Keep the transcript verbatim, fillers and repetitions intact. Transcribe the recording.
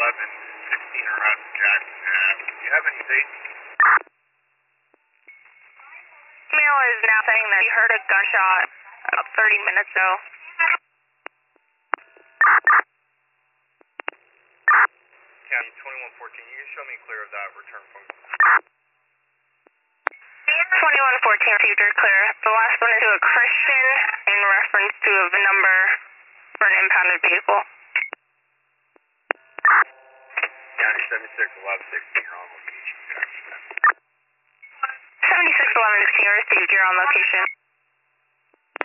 eleven sixteen around Jackson Ave. Do you have any dates? Mail is now saying that he heard a gunshot about thirty minutes ago. County twenty-one fourteen, you can show me clear of that return phone. twenty-one fourteen, future clear. The last one is to a Christian in reference to a V I N number for an impounded vehicle. County seventy-six eleven sixteen, you're on location. seventy-six eleven sixteen, received, you're on location.